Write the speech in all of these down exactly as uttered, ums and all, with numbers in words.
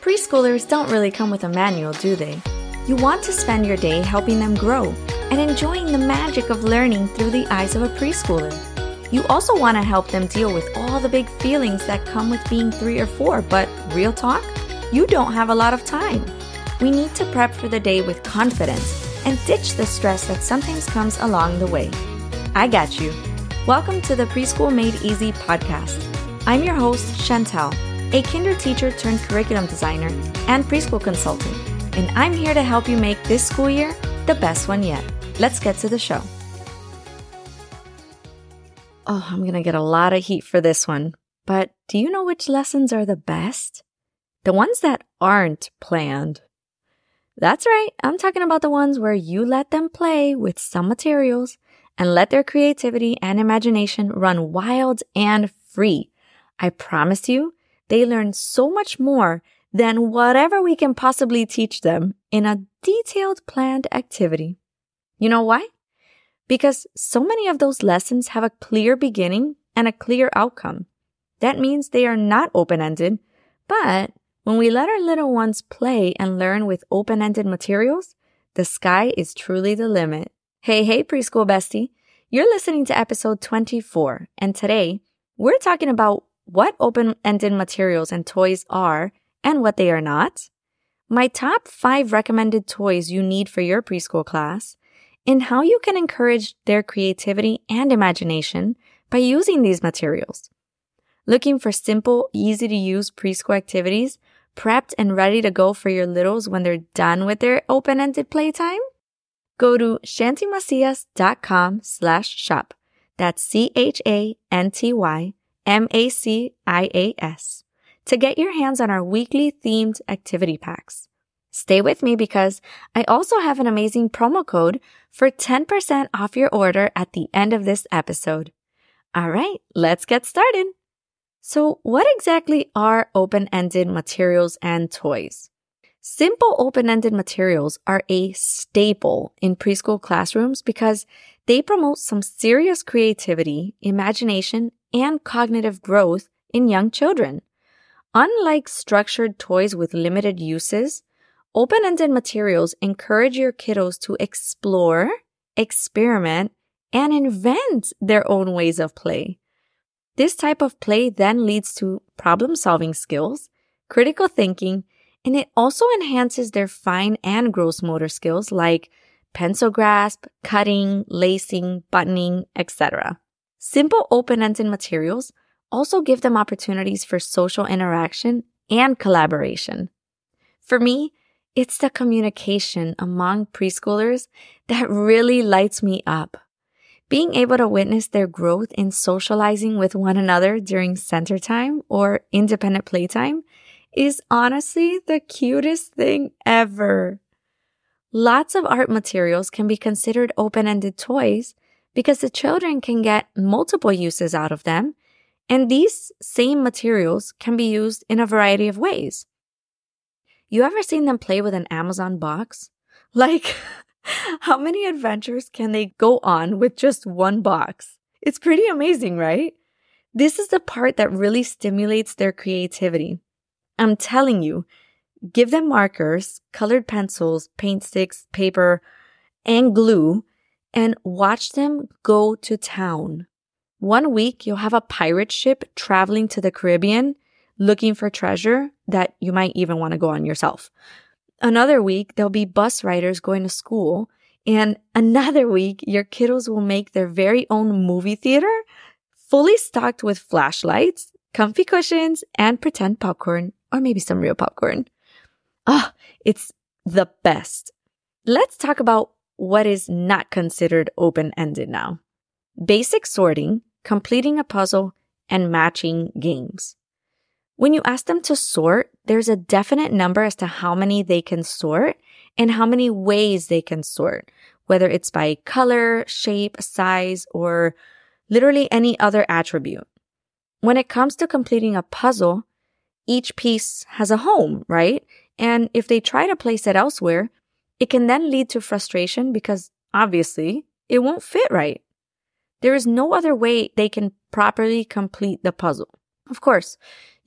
Preschoolers don't really come with a manual, do they? You want to spend your day helping them grow and enjoying the magic of learning through the eyes of a preschooler. You also want to help them deal with all the big feelings that come with being three or four, but real talk, you don't have a lot of time. We need to prep for the day with confidence and ditch the stress that sometimes comes along the way. I got you. Welcome to the Preschool Made Easy podcast. I'm your host, Chantel, a kinder teacher turned curriculum designer and preschool consultant, and I'm here to help you make this school year the best one yet. Let's get to the show. Oh, I'm going to get a lot of heat for this one, but do you know which lessons are the best? The ones that aren't planned. That's right, I'm talking about the ones where you let them play with some materials and let their creativity and imagination run wild and free. I promise you, they learn so much more than whatever we can possibly teach them in a detailed planned activity. You know why? Because so many of those lessons have a clear beginning and a clear outcome. That means they are not open-ended, but when we let our little ones play and learn with open-ended materials, the sky is truly the limit. Hey, hey, preschool bestie. You're listening to episode twenty-four, and today we're talking about what open-ended materials and toys are and what they are not, my top five recommended toys you need for your preschool class, and how you can encourage their creativity and imagination by using these materials. Looking for simple, easy-to-use preschool activities prepped and ready to go for your littles when they're done with their open-ended playtime? Go to shantymacias.com slash shop. That's C H A N T Y M A C I A S to get your hands on our weekly themed activity packs. Stay with me because I also have an amazing promo code for ten percent off your order at the end of this episode. All right, let's get started. So what exactly are open-ended materials and toys? Simple open-ended materials are a staple in preschool classrooms because they promote some serious creativity, imagination, and cognitive growth in young children. Unlike structured toys with limited uses, open-ended materials encourage your kiddos to explore, experiment, and invent their own ways of play. This type of play then leads to problem-solving skills, critical thinking, and it also enhances their fine and gross motor skills like pencil grasp, cutting, lacing, buttoning, et cetera. Simple open-ended materials also give them opportunities for social interaction and collaboration. For me, it's the communication among preschoolers that really lights me up. Being able to witness their growth in socializing with one another during center time or independent playtime is honestly the cutest thing ever. Lots of art materials can be considered open-ended toys because the children can get multiple uses out of them, and these same materials can be used in a variety of ways. You ever seen them play with an Amazon box? Like, how many adventures can they go on with just one box? It's pretty amazing, right? This is the part that really stimulates their creativity. I'm telling you, give them markers, colored pencils, paint sticks, paper, and glue, and watch them go to town. One week, you'll have a pirate ship traveling to the Caribbean looking for treasure that you might even want to go on yourself. Another week, there'll be bus riders going to school. And another week, your kiddos will make their very own movie theater fully stocked with flashlights, comfy cushions, and pretend popcorn, or maybe some real popcorn. Ah, oh, it's the best. Let's talk about what is not considered open-ended now. Basic sorting, completing a puzzle, and matching games. When you ask them to sort, there's a definite number as to how many they can sort and how many ways they can sort, whether it's by color, shape, size, or literally any other attribute. When it comes to completing a puzzle, each piece has a home, right? And if they try to place it elsewhere, it can then lead to frustration because obviously it won't fit right. There is no other way they can properly complete the puzzle. Of course,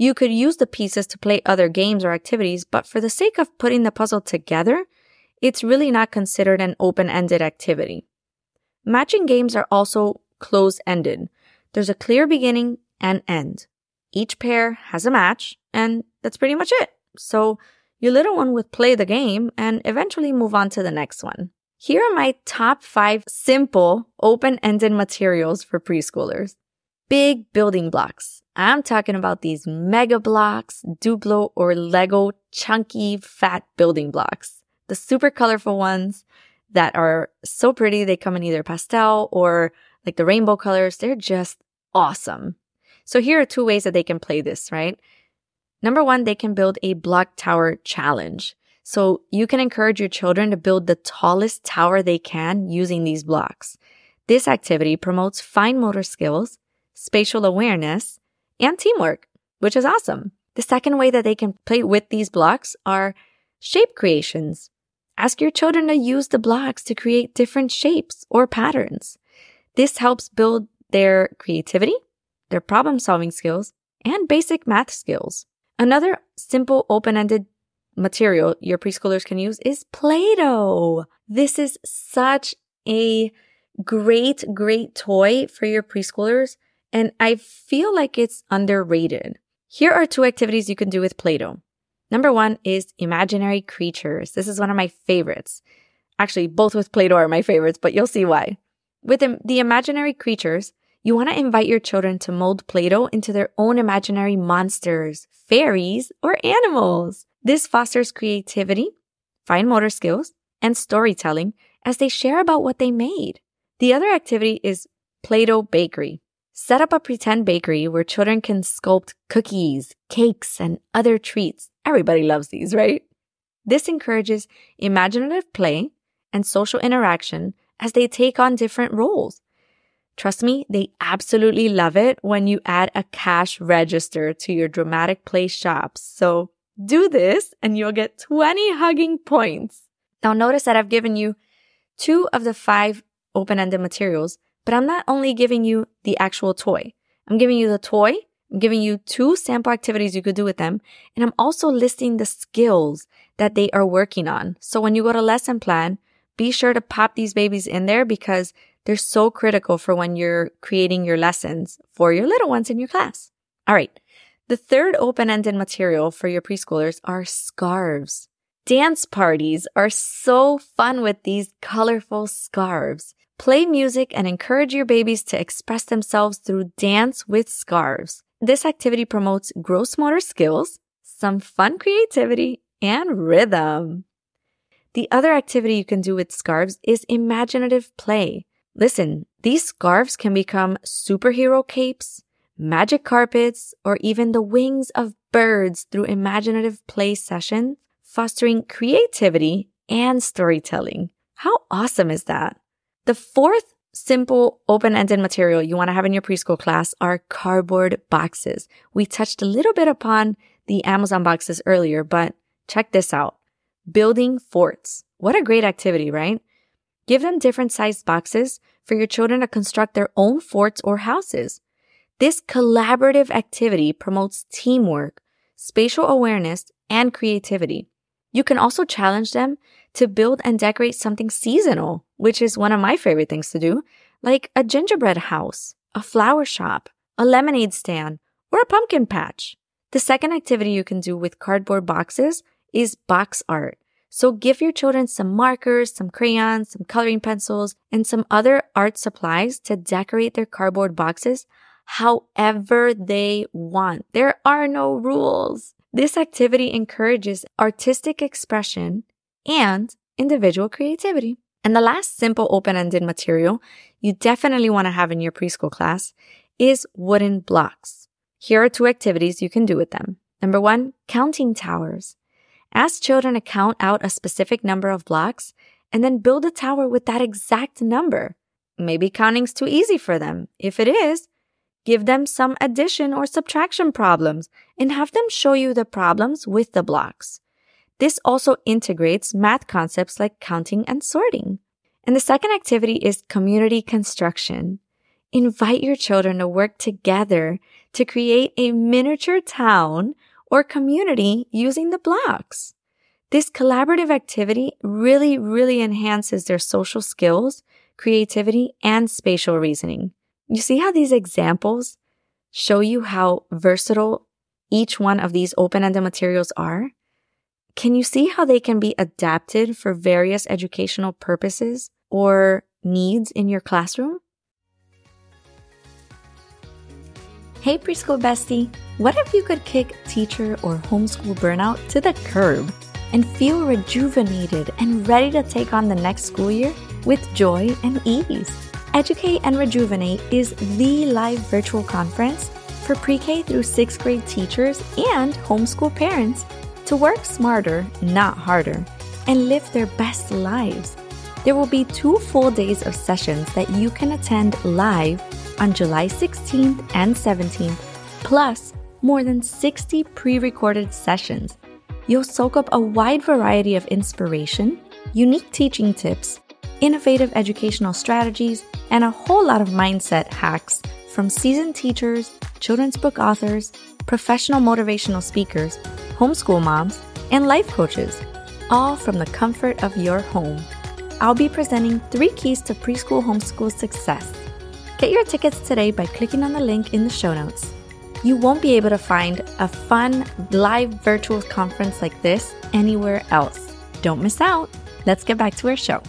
You could use the pieces to play other games or activities, but for the sake of putting the puzzle together, it's really not considered an open-ended activity. Matching games are also closed-ended. There's a clear beginning and end. Each pair has a match, and that's pretty much it. So your little one would play the game and eventually move on to the next one. Here are my top five simple open-ended materials for preschoolers. Big building blocks. I'm talking about these mega blocks, Duplo or Lego chunky fat building blocks. The super colorful ones that are so pretty. They come in either pastel or like the rainbow colors. They're just awesome. So here are two ways that they can play this, right? Number one, they can build a block tower challenge. So you can encourage your children to build the tallest tower they can using these blocks. This activity promotes fine motor skills, spatial awareness, and teamwork, which is awesome. The second way that they can play with these blocks are shape creations. Ask your children to use the blocks to create different shapes or patterns. This helps build their creativity, their problem-solving skills, and basic math skills. Another simple open-ended material your preschoolers can use is Play-Doh. This is such a great, great toy for your preschoolers, and I feel like it's underrated. Here are two activities you can do with Play-Doh. Number one is imaginary creatures. This is one of my favorites. Actually, both with Play-Doh are my favorites, but you'll see why. With the, the imaginary creatures, you want to invite your children to mold Play-Doh into their own imaginary monsters, fairies, or animals. This fosters creativity, fine motor skills, and storytelling as they share about what they made. The other activity is Play-Doh bakery. Set up a pretend bakery where children can sculpt cookies, cakes, and other treats. Everybody loves these, right? This encourages imaginative play and social interaction as they take on different roles. Trust me, they absolutely love it when you add a cash register to your dramatic play shops. So do this and you'll get twenty hugging points. Now notice that I've given you two of the five open-ended materials, but I'm not only giving you the actual toy. I'm giving you the toy, I'm giving you two sample activities you could do with them, and I'm also listing the skills that they are working on. So when you go to lesson plan, be sure to pop these babies in there because they're so critical for when you're creating your lessons for your little ones in your class. All right. The third open-ended material for your preschoolers are scarves. Dance parties are so fun with these colorful scarves. Play music and encourage your babies to express themselves through dance with scarves. This activity promotes gross motor skills, some fun creativity, and rhythm. The other activity you can do with scarves is imaginative play. Listen, these scarves can become superhero capes, magic carpets, or even the wings of birds through imaginative play sessions, fostering creativity and storytelling. How awesome is that? The fourth simple open-ended material you want to have in your preschool class are cardboard boxes. We touched a little bit upon the Amazon boxes earlier, but check this out. Building forts. What a great activity, right? Give them different sized boxes for your children to construct their own forts or houses. This collaborative activity promotes teamwork, spatial awareness, and creativity. You can also challenge them to build and decorate something seasonal, which is one of my favorite things to do, like a gingerbread house, a flower shop, a lemonade stand, or a pumpkin patch. The second activity you can do with cardboard boxes is box art. So give your children some markers, some crayons, some coloring pencils, and some other art supplies to decorate their cardboard boxes however they want. There are no rules. This activity encourages artistic expression and individual creativity. And the last simple open-ended material you definitely want to have in your preschool class is wooden blocks. Here are two activities you can do with them. Number one, counting towers. Ask children to count out a specific number of blocks and then build a tower with that exact number. Maybe counting's too easy for them. If it is, give them some addition or subtraction problems and have them show you the problems with the blocks. This also integrates math concepts like counting and sorting. And the second activity is community construction. Invite your children to work together to create a miniature town or community using the blocks. This collaborative activity really, really enhances their social skills, creativity, and spatial reasoning. You see how these examples show you how versatile each one of these open-ended materials are? Can you see how they can be adapted for various educational purposes or needs in your classroom? Hey preschool bestie, what if you could kick teacher or homeschool burnout to the curb and feel rejuvenated and ready to take on the next school year with joy and ease? Educate and Rejuvenate is the live virtual conference for pre-K through sixth grade teachers and homeschool parents to work smarter, not harder, and live their best lives. There will be two full days of sessions that you can attend live on July sixteenth and seventeenth, plus more than sixty pre-recorded sessions. You'll soak up a wide variety of inspiration, unique teaching tips, innovative educational strategies, and a whole lot of mindset hacks from seasoned teachers, children's book authors, professional motivational speakers, homeschool moms, and life coaches, all from the comfort of your home. I'll be presenting three keys to preschool homeschool success. Get your tickets today by clicking on the link in the show notes. You won't be able to find a fun live virtual conference like this anywhere else. Don't miss out. Let's get back to our show.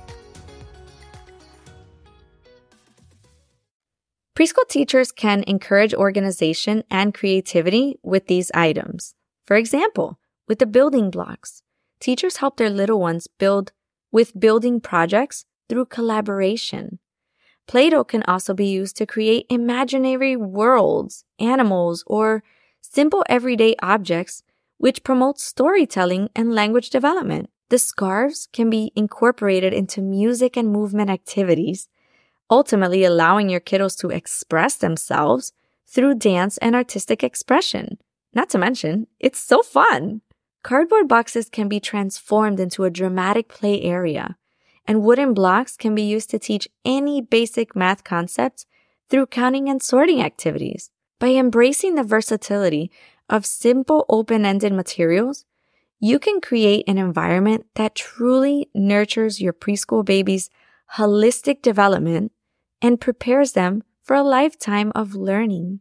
Preschool teachers can encourage organization and creativity with these items. For example, with the building blocks, teachers help their little ones build with building projects through collaboration. Play-Doh can also be used to create imaginary worlds, animals, or simple everyday objects, which promotes storytelling and language development. The scarves can be incorporated into music and movement activities, ultimately allowing your kiddos to express themselves through dance and artistic expression. Not to mention, it's so fun. Cardboard boxes can be transformed into a dramatic play area, and wooden blocks can be used to teach any basic math concepts through counting and sorting activities. By embracing the versatility of simple open-ended materials, you can create an environment that truly nurtures your preschool baby's holistic development and prepares them for a lifetime of learning.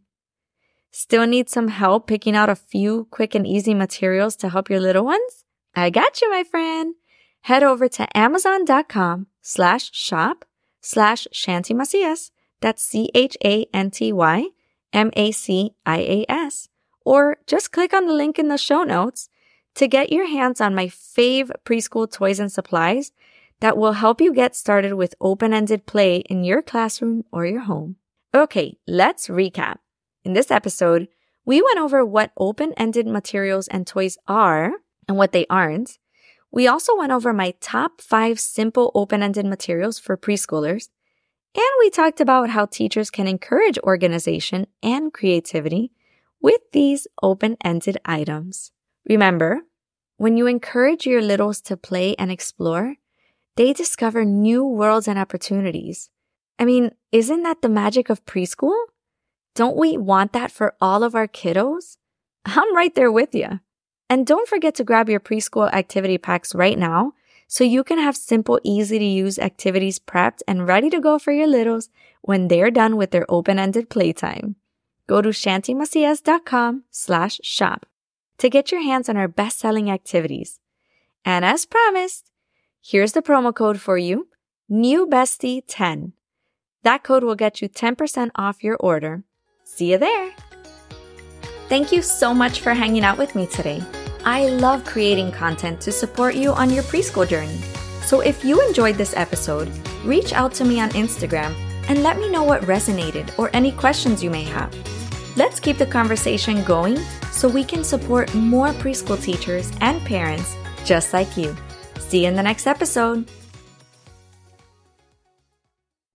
Still need some help picking out a few quick and easy materials to help your little ones? I got you, my friend. Head over to amazon.com slash shop slash Shanty Macias. That's C H A N T Y M A C I A S. Or just click on the link in the show notes to get your hands on my fave preschool toys and supplies that will help you get started with open-ended play in your classroom or your home. Okay, let's recap. In this episode, we went over what open-ended materials and toys are and what they aren't. We also went over my top five simple open-ended materials for preschoolers. And we talked about how teachers can encourage organization and creativity with these open-ended items. Remember, when you encourage your littles to play and explore, they discover new worlds and opportunities. I mean, isn't that the magic of preschool? Don't we want that for all of our kiddos? I'm right there with you. And don't forget to grab your preschool activity packs right now so you can have simple, easy-to-use activities prepped and ready to go for your littles when they're done with their open-ended playtime. Go to shantymacias.com slash shop to get your hands on our best-selling activities. And as promised, here's the promo code for you, New Bestie ten. That code will get you ten percent off your order. See you there. Thank you so much for hanging out with me today. I love creating content to support you on your preschool journey. So if you enjoyed this episode, reach out to me on Instagram and let me know what resonated or any questions you may have. Let's keep the conversation going so we can support more preschool teachers and parents just like you. See you in the next episode.